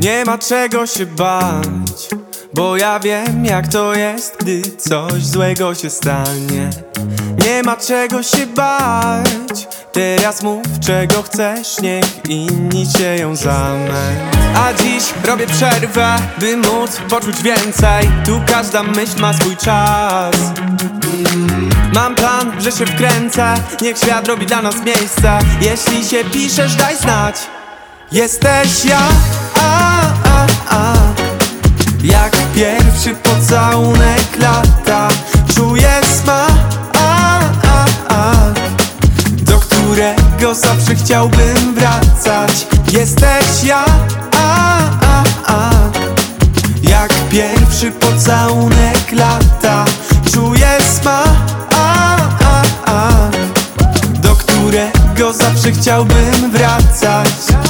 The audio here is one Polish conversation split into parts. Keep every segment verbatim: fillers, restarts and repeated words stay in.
Nie ma czego się bać, bo ja wiem jak to jest, gdy coś złego się stanie. Nie ma czego się bać, teraz mów czego chcesz, niech inni sieją zamęt. A dziś robię przerwę, by móc poczuć więcej. Tu każda myśl ma swój czas. mm. Mam plan, że się wkręcę, niech świat robi dla nas miejsce. Jeśli się piszesz, daj znać. Jesteś ja, a, a, a. Jak pierwszy pocałunek lata. Czuję smak, a, a, a. Do którego zawsze chciałbym wracać. Jesteś ja, a, a, a. Jak pierwszy pocałunek lata. Czuję smak, a, a, a. Do którego zawsze chciałbym wracać.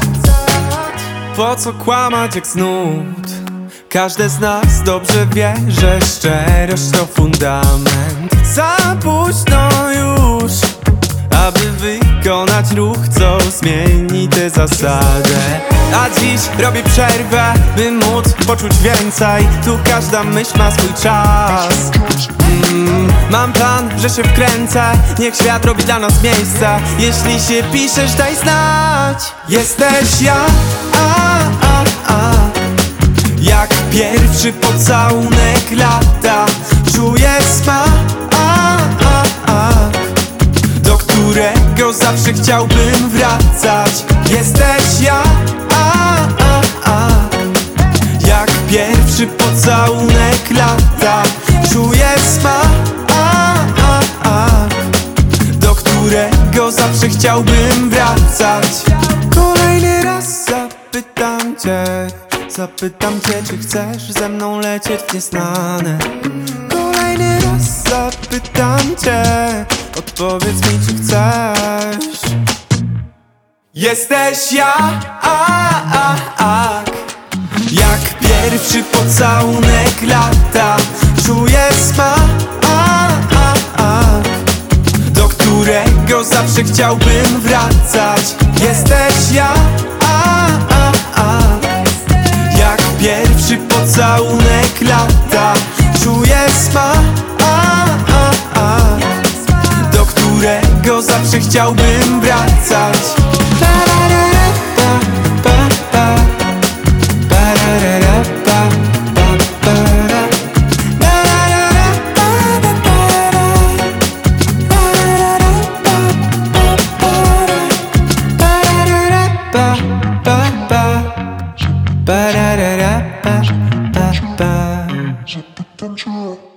Po co kłamać jak snud? Każdy z nas dobrze wie, że szczerość to fundament. Za późno już, aby wykonać ruch, co zmieni tę zasadę. A dziś robię przerwę, by móc poczuć więcej. Tu każda myśl ma swój czas. mm, Mam plan, że się wkręcę, niech świat robi dla nas miejsce. Jeśli się piszesz, daj znać. Jesteś ja, a, a, a. Jak pierwszy pocałunek lata. Czuję smak, a, a, a. Do którego zawsze chciałbym wracać. Jesteś ja, a, a, a. Jak pierwszy pocałunek lata. Czuję smak, a, a, a. Do którego zawsze chciałbym wracać. Kolejny raz zapytam cię, zapytam cię, czy chcesz ze mną lecieć w nieznane. Kolejny raz zapytam cię, odpowiedz mi, czy chcesz. Jesteś ja, a, a, a. Jak pierwszy pocałunek lata. Czuję smak, a, a, a. Do którego zawsze chciałbym wracać. Jesteś ja, a, a, a. Jak pierwszy pocałunek lata. Czuję smak, a, a, a. Do którego zawsze chciałbym wracać. Ba-da-da-da-ba, ba-ba.